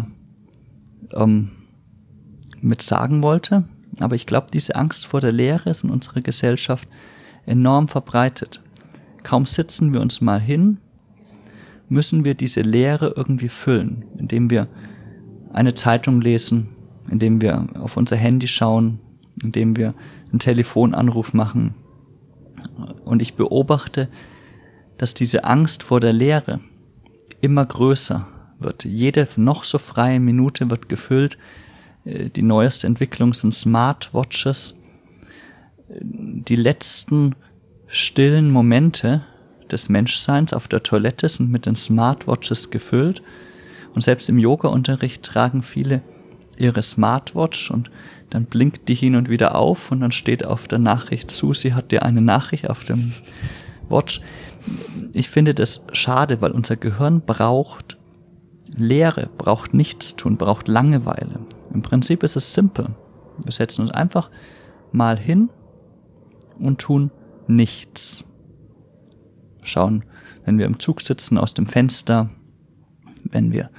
mit sagen wollte, aber ich glaube, diese Angst vor der Leere ist in unserer Gesellschaft enorm verbreitet. Kaum sitzen wir uns mal hin, müssen wir diese Leere irgendwie füllen, indem wir eine Zeitung lesen, indem wir auf unser Handy schauen, indem wir einen Telefonanruf machen. Und ich beobachte, dass diese Angst vor der Leere immer größer wird. Jede noch so freie Minute wird gefüllt. Die neueste Entwicklung sind Smartwatches. Die letzten stillen Momente des Menschseins auf der Toilette sind mit den Smartwatches gefüllt. Und selbst im Yoga-Unterricht tragen viele ihre Smartwatch und dann blinkt die hin und wieder auf und dann steht auf der Nachricht, Susi hat dir eine Nachricht auf dem Watch. Ich finde das schade, weil unser Gehirn braucht Leere, braucht Nichtstun, braucht Langeweile. Im Prinzip ist es simpel. Wir setzen uns einfach mal hin und tun nichts. Schauen, wenn wir im Zug sitzen, aus dem Fenster, wenn wir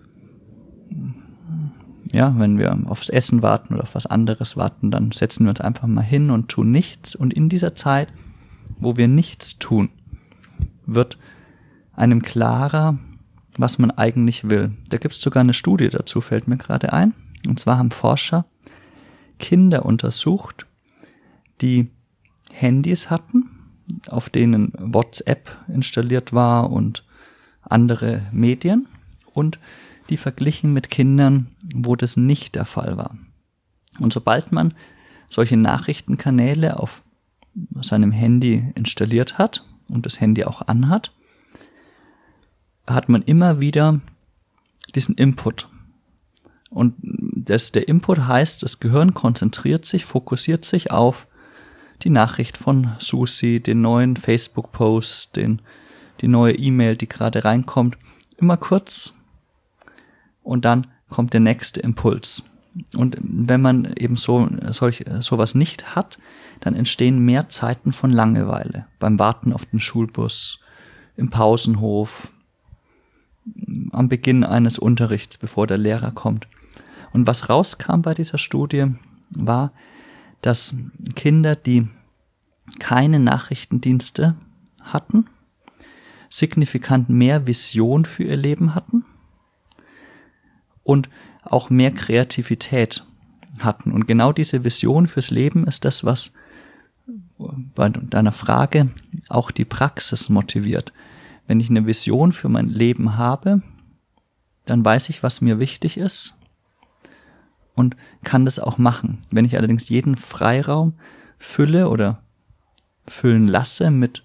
aufs Essen warten oder auf was anderes warten, dann setzen wir uns einfach mal hin und tun nichts. Und in dieser Zeit, wo wir nichts tun, wird einem klarer, was man eigentlich will. Da gibt es sogar eine Studie dazu, fällt mir gerade ein. Und zwar haben Forscher Kinder untersucht, die Handys hatten, auf denen WhatsApp installiert war und andere Medien, und die verglichen mit Kindern, wo das nicht der Fall war. Und sobald man solche Nachrichtenkanäle auf seinem Handy installiert hat und das Handy auch anhat, hat man immer wieder diesen Input. Und der Input heißt, das Gehirn konzentriert sich, fokussiert sich auf die Nachricht von Susi, den neuen Facebook-Post, die neue E-Mail, die gerade reinkommt, immer kurz und dann kommt der nächste Impuls. Und wenn man eben sowas nicht hat, dann entstehen mehr Zeiten von Langeweile. Beim Warten auf den Schulbus, im Pausenhof, am Beginn eines Unterrichts, bevor der Lehrer kommt. Und was rauskam bei dieser Studie, war, dass Kinder, die keine Nachrichtendienste hatten, signifikant mehr Vision für ihr Leben hatten und auch mehr Kreativität hatten. Und genau diese Vision fürs Leben ist das, was bei deiner Frage auch die Praxis motiviert. Wenn ich eine Vision für mein Leben habe, dann weiß ich, was mir wichtig ist und kann das auch machen. Wenn ich allerdings jeden Freiraum fülle oder füllen lasse mit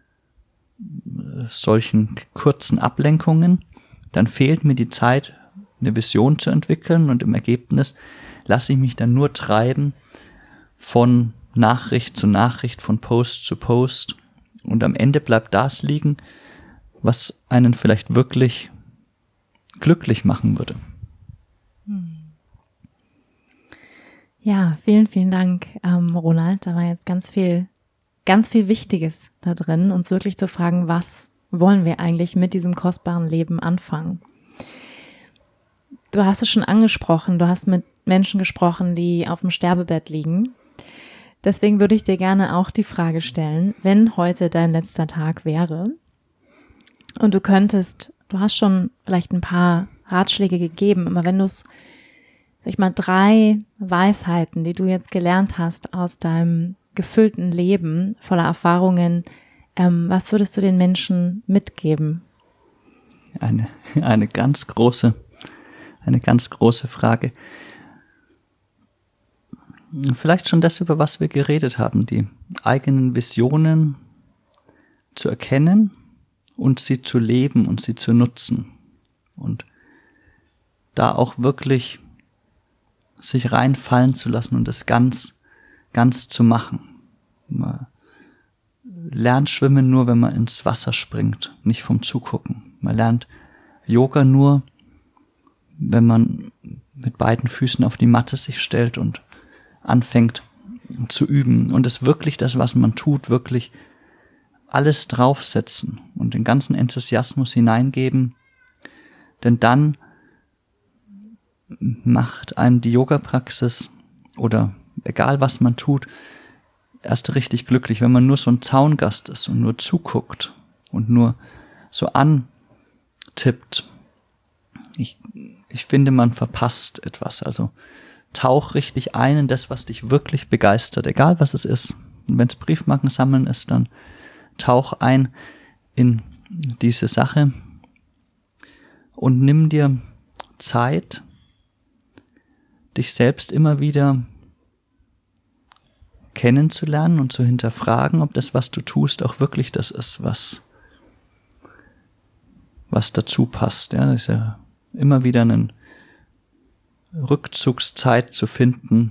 solchen kurzen Ablenkungen, dann fehlt mir die Zeit, eine Vision zu entwickeln, und im Ergebnis lasse ich mich dann nur treiben von Nachricht zu Nachricht, von Post zu Post, und am Ende bleibt das liegen, was einen vielleicht wirklich glücklich machen würde. Ja, vielen, vielen Dank, Ronald. Da war jetzt ganz viel Wichtiges da drin, uns wirklich zu fragen, was wollen wir eigentlich mit diesem kostbaren Leben anfangen? Du hast es schon angesprochen, du hast mit Menschen gesprochen, die auf dem Sterbebett liegen. Deswegen würde ich dir gerne auch die Frage stellen, wenn heute dein letzter Tag wäre und du hast schon vielleicht ein paar Ratschläge gegeben, aber wenn du es, sag ich mal, 3 Weisheiten, die du jetzt gelernt hast aus deinem gefüllten Leben voller Erfahrungen, was würdest du den Menschen mitgeben? Eine ganz große Frage. Vielleicht schon das, über was wir geredet haben, die eigenen Visionen zu erkennen und sie zu leben und sie zu nutzen. Und da auch wirklich sich reinfallen zu lassen und das ganz zu machen. Man lernt Schwimmen nur, wenn man ins Wasser springt, nicht vom Zugucken. Man lernt Yoga nur, wenn man mit beiden Füßen auf die Matte sich stellt und anfängt zu üben und es wirklich das, was man tut, wirklich alles draufsetzen und den ganzen Enthusiasmus hineingeben, denn dann macht einem die Yoga-Praxis oder egal was man tut, erst richtig glücklich. Wenn man nur so ein Zaungast ist und nur zuguckt und nur so antippt, ich finde, man verpasst etwas. Also tauch richtig ein in das, was dich wirklich begeistert, egal was es ist. Und wenn es Briefmarken sammeln ist, dann tauch ein in diese Sache und nimm dir Zeit, dich selbst immer wieder kennenzulernen und zu hinterfragen, ob das, was du tust, auch wirklich das ist, was dazu passt. Ja, das ist ja immer wieder eine Rückzugszeit zu finden,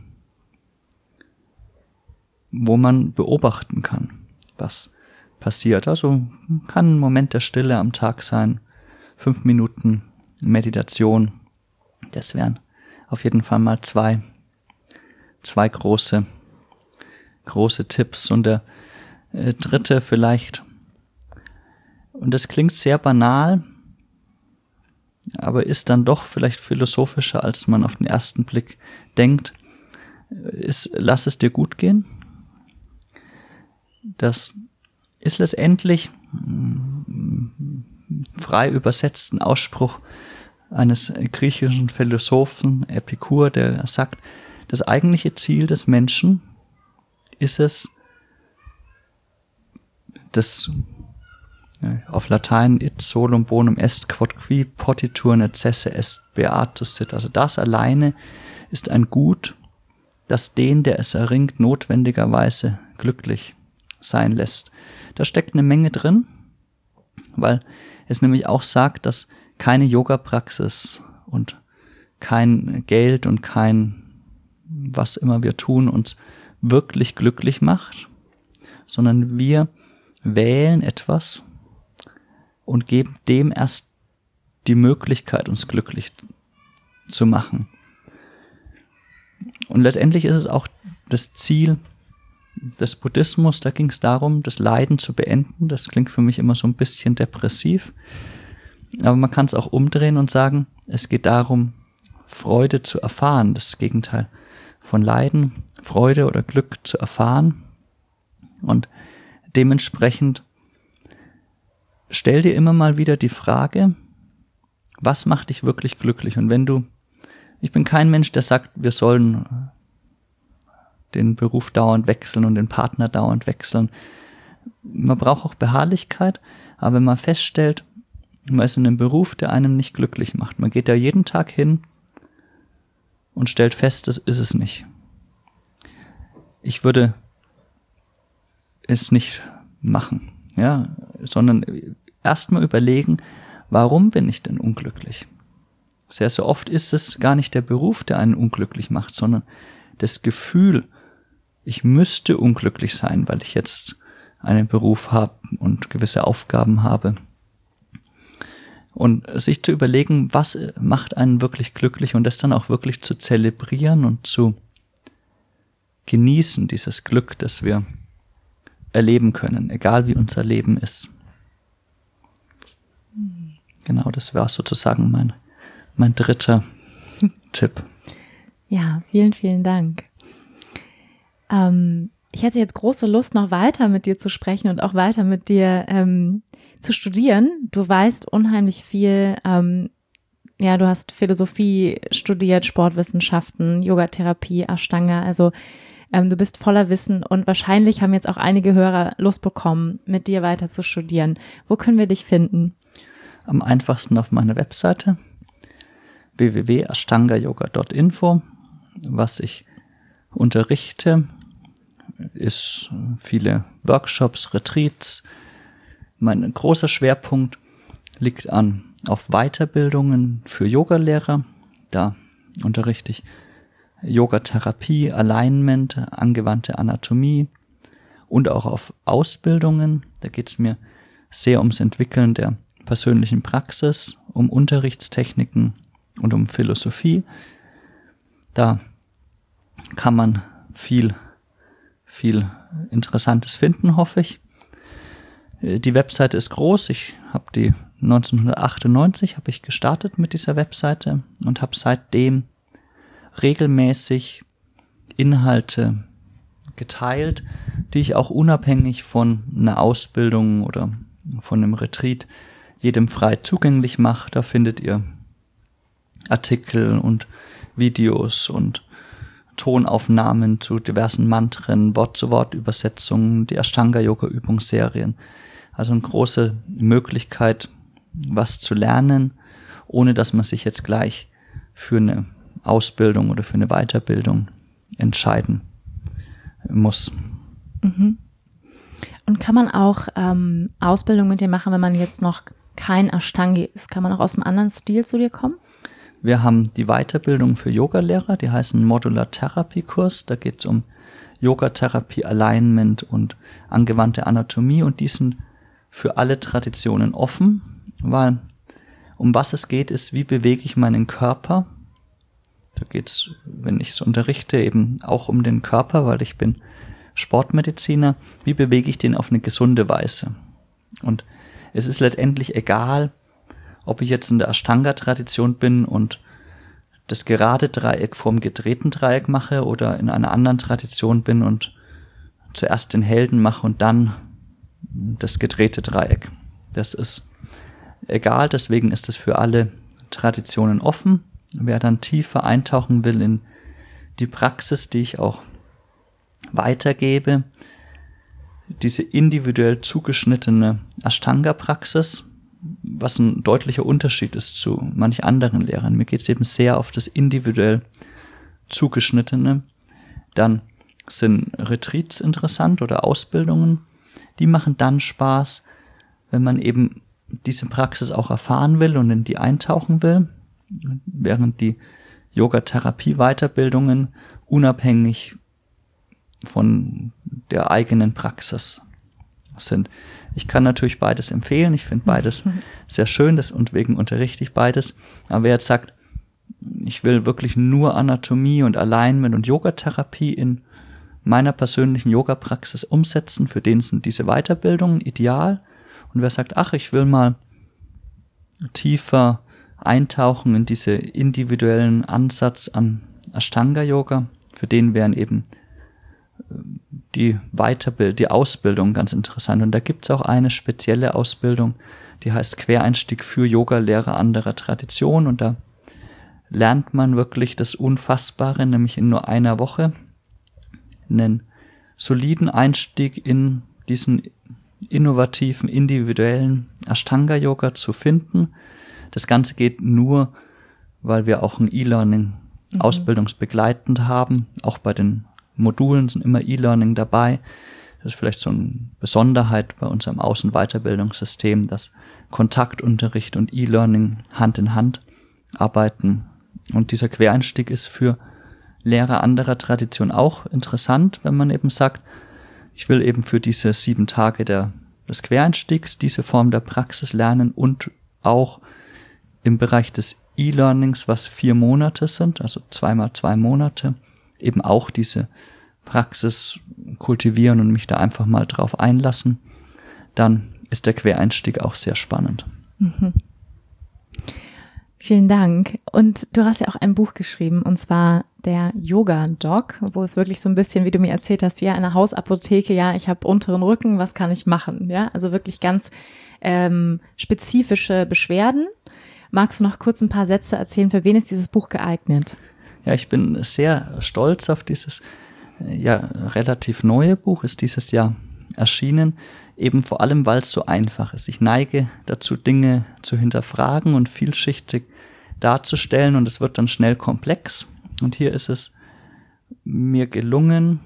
wo man beobachten kann, was passiert. Also kann ein Moment der Stille am Tag sein, 5 Minuten Meditation. Das wären auf jeden Fall mal zwei große Tipps. Und der dritte vielleicht, und das klingt sehr banal, aber ist dann doch vielleicht philosophischer, als man auf den ersten Blick denkt, ist: Lass es dir gut gehen. Das ist letztendlich frei übersetzt ein Ausspruch eines griechischen Philosophen Epikur, der sagt, das eigentliche Ziel des Menschen ist es, das auf Latein id solum bonum est quod qui potitur necesse est beatus sit. Also das alleine ist ein Gut, das den, der es erringt, notwendigerweise glücklich sein lässt. Da steckt eine Menge drin, weil es nämlich auch sagt, dass keine Yoga-Praxis und kein Geld und kein was immer wir tun uns wirklich glücklich macht, sondern wir wählen etwas und geben dem erst die Möglichkeit, uns glücklich zu machen. Und letztendlich ist es auch das Ziel des Buddhismus, da ging es darum, das Leiden zu beenden. Das klingt für mich immer so ein bisschen depressiv, aber man kann es auch umdrehen und sagen, es geht darum, Freude zu erfahren, das Gegenteil von Leiden, Freude oder Glück zu erfahren. Und dementsprechend stell dir immer mal wieder die Frage, was macht dich wirklich glücklich? Und ich bin kein Mensch, der sagt, wir sollen den Beruf dauernd wechseln und den Partner dauernd wechseln. Man braucht auch Beharrlichkeit, aber wenn man feststellt, Man ist in einem Beruf, der einem nicht glücklich macht. Man geht da jeden Tag hin und stellt fest, das ist es nicht. Ich würde es nicht machen, ja, sondern erstmal überlegen, warum bin ich denn unglücklich? Sehr, sehr oft ist es gar nicht der Beruf, der einen unglücklich macht, sondern das Gefühl, ich müsste unglücklich sein, weil ich jetzt einen Beruf habe und gewisse Aufgaben habe. Und sich zu überlegen, was macht einen wirklich glücklich und das dann auch wirklich zu zelebrieren und zu genießen, dieses Glück, das wir erleben können, egal wie unser Leben ist. Genau, das war sozusagen mein dritter Tipp. Ja, vielen, vielen Dank. Ich hätte jetzt große Lust, noch weiter mit dir zu sprechen und auch weiter mit dir zu studieren. Du weißt unheimlich viel. Du hast Philosophie studiert, Sportwissenschaften, Yogatherapie, Ashtanga. Also du bist voller Wissen und wahrscheinlich haben jetzt auch einige Hörer Lust bekommen, mit dir weiter zu studieren. Wo können wir dich finden? Am einfachsten auf meiner Webseite www.ashtangayoga.info. Was ich unterrichte, ist viele Workshops, Retreats. Mein großer Schwerpunkt liegt auf Weiterbildungen für Yogalehrer. Da unterrichte ich Yogatherapie, Alignment, angewandte Anatomie und auch auf Ausbildungen. Da geht es mir sehr ums Entwickeln der persönlichen Praxis, um Unterrichtstechniken und um Philosophie. Da kann man viel Interessantes finden, hoffe ich. Die Webseite ist groß. Ich habe die 1998 habe ich gestartet mit dieser Webseite und habe seitdem regelmäßig Inhalte geteilt, die ich auch unabhängig von einer Ausbildung oder von einem Retreat jedem frei zugänglich mache. Da findet ihr Artikel und Videos und Tonaufnahmen zu diversen Mantren, Wort-zu-Wort-Übersetzungen, die Ashtanga-Yoga-Übungsserien. Also eine große Möglichkeit, was zu lernen, ohne dass man sich jetzt gleich für eine Ausbildung oder für eine Weiterbildung entscheiden muss. Mhm. Und kann man auch Ausbildung mit dir machen, wenn man jetzt noch kein Ashtangi ist? Kann man auch aus einem anderen Stil zu dir kommen? Wir haben die Weiterbildung für Yogalehrer, die heißen Modular Therapy Kurs. Da geht es um Yogatherapie, Alignment und angewandte Anatomie und die sind für alle Traditionen offen, weil um was es geht, ist, wie bewege ich meinen Körper. Da geht es, wenn ich es unterrichte, eben auch um den Körper, weil ich bin Sportmediziner. Wie bewege ich den auf eine gesunde Weise? Und es ist letztendlich egal, ob ich jetzt in der Ashtanga-Tradition bin und das gerade Dreieck vorm gedrehten Dreieck mache oder in einer anderen Tradition bin und zuerst den Helden mache und dann das gedrehte Dreieck. Das ist egal, deswegen ist es für alle Traditionen offen. Wer dann tiefer eintauchen will in die Praxis, die ich auch weitergebe, diese individuell zugeschnittene Ashtanga-Praxis, was ein deutlicher Unterschied ist zu manch anderen Lehrern. Mir geht es eben sehr auf das individuell zugeschnittene. Dann sind Retreats interessant oder Ausbildungen. Die machen dann Spaß, wenn man eben diese Praxis auch erfahren will und in die eintauchen will, während die Yoga-Therapie-Weiterbildungen unabhängig von der eigenen Praxis sind. Ich kann natürlich beides empfehlen. Ich finde beides sehr schön, deswegen unterrichte ich beides. Aber wer jetzt sagt, ich will wirklich nur Anatomie und Alignment und Yogatherapie in meiner persönlichen Yoga-Praxis umsetzen, für den sind diese Weiterbildungen ideal. Und wer sagt, ach, ich will mal tiefer eintauchen in diese individuellen Ansatz an Ashtanga-Yoga, für den wären eben die Ausbildung ganz interessant. Und da gibt es auch eine spezielle Ausbildung, die heißt Quereinstieg für Yogalehrer anderer Tradition. Und da lernt man wirklich das Unfassbare, nämlich in nur einer Woche einen soliden Einstieg in diesen innovativen, individuellen Ashtanga-Yoga zu finden. Das Ganze geht nur, weil wir auch ein E-Learning ausbildungsbegleitend haben. Auch bei den Modulen sind immer E-Learning dabei. Das ist vielleicht so eine Besonderheit bei unserem Außen-Weiterbildungssystem, dass Kontaktunterricht und E-Learning Hand in Hand arbeiten. Und dieser Quereinstieg ist für Lehrer anderer Tradition auch interessant, wenn man eben sagt, ich will eben für diese 7 Tage des Quereinstiegs diese Form der Praxis lernen und auch im Bereich des E-Learnings, was 4 Monate sind, also 2 mal 2 Monate, eben auch diese Praxis kultivieren und mich da einfach mal drauf einlassen, dann ist der Quereinstieg auch sehr spannend. Mhm. Vielen Dank. Und du hast ja auch ein Buch geschrieben, und zwar der Yoga-Doc, wo es wirklich so ein bisschen, wie du mir erzählt hast, ja, in einer Hausapotheke, ja, ich habe unteren Rücken, was kann ich machen? Ja, also wirklich ganz spezifische Beschwerden. Magst du noch kurz ein paar Sätze erzählen, für wen ist dieses Buch geeignet? Ja, ich bin sehr stolz auf dieses relativ neue Buch, ist dieses Jahr erschienen, eben vor allem, weil es so einfach ist. Ich neige dazu, Dinge zu hinterfragen und vielschichtig darzustellen, und es wird dann schnell komplex. Und hier ist es mir gelungen,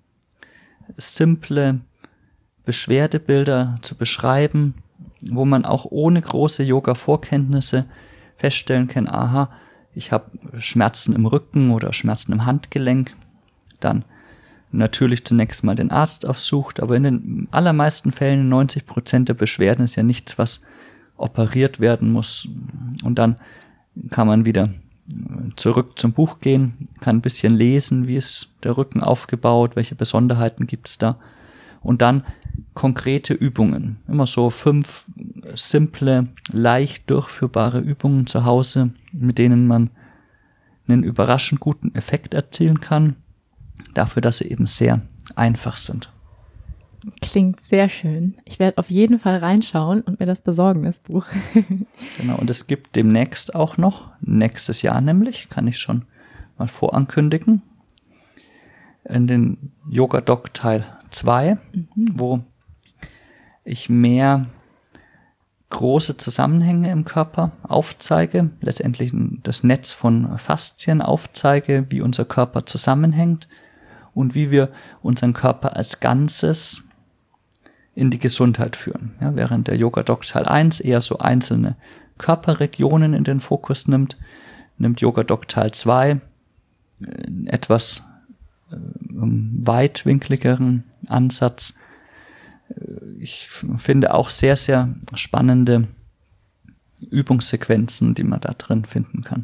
simple Beschwerdebilder zu beschreiben, wo man auch ohne große Yoga-Vorkenntnisse feststellen kann, aha, ich habe Schmerzen im Rücken oder Schmerzen im Handgelenk. Dann natürlich zunächst mal den Arzt aufsucht, aber in den allermeisten Fällen, 90% der Beschwerden, ist ja nichts, was operiert werden muss. Und dann kann man wieder zurück zum Buch gehen, kann ein bisschen lesen, wie ist der Rücken aufgebaut, welche Besonderheiten gibt es da. Und dann konkrete Übungen. Immer so 5 simple, leicht durchführbare Übungen zu Hause, mit denen man einen überraschend guten Effekt erzielen kann, dafür, dass sie eben sehr einfach sind. Klingt sehr schön. Ich werde auf jeden Fall reinschauen und mir das besorgen, das Buch. Genau, und es gibt demnächst auch noch, nächstes Jahr nämlich, kann ich schon mal vorankündigen, in den Yoga-Doc Teil 2, wo ich mehr große Zusammenhänge im Körper aufzeige, letztendlich das Netz von Faszien aufzeige, wie unser Körper zusammenhängt und wie wir unseren Körper als Ganzes in die Gesundheit führen. Ja, während der Yoga-Doc Teil 1 eher so einzelne Körperregionen in den Fokus nimmt Yoga-Doc Teil 2 etwas weitwinkligeren Ansatz. Ich finde auch sehr, sehr spannende Übungssequenzen, die man da drin finden kann.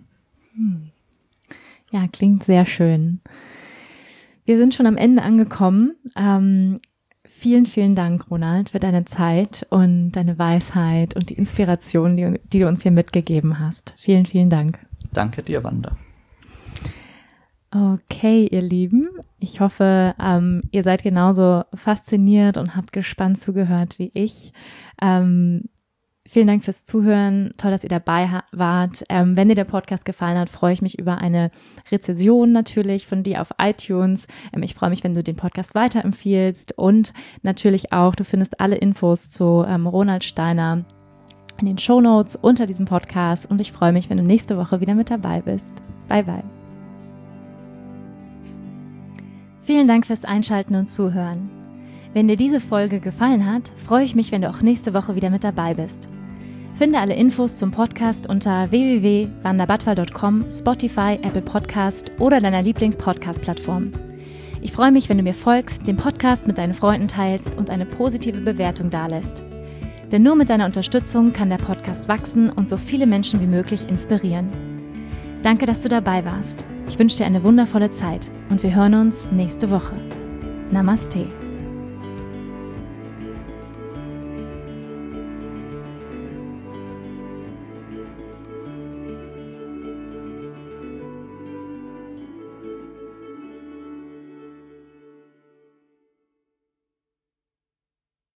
Ja, klingt sehr schön. Wir sind schon am Ende angekommen. Vielen, vielen Dank, Ronald, für deine Zeit und deine Weisheit und die Inspiration, die du uns hier mitgegeben hast. Vielen, vielen Dank. Danke dir, Wanda. Okay, ihr Lieben, ich hoffe, ihr seid genauso fasziniert und habt gespannt zugehört wie ich. Vielen Dank fürs Zuhören. Toll, dass ihr dabei wart. Wenn dir der Podcast gefallen hat, freue ich mich über eine Rezension natürlich von dir auf iTunes. Ich freue mich, wenn du den Podcast weiterempfiehlst, und natürlich auch, du findest alle Infos zu Ronald Steiner in den Shownotes unter diesem Podcast, und ich freue mich, wenn du nächste Woche wieder mit dabei bist. Bye, bye. Vielen Dank fürs Einschalten und Zuhören. Wenn dir diese Folge gefallen hat, freue ich mich, wenn du auch nächste Woche wieder mit dabei bist. Finde alle Infos zum Podcast unter www.wandabadwal.com, Spotify, Apple Podcast oder deiner Lieblings-Podcast-Plattform. Ich freue mich, wenn du mir folgst, den Podcast mit deinen Freunden teilst und eine positive Bewertung dalässt. Denn nur mit deiner Unterstützung kann der Podcast wachsen und so viele Menschen wie möglich inspirieren. Danke, dass du dabei warst. Ich wünsche dir eine wundervolle Zeit und wir hören uns nächste Woche. Namaste.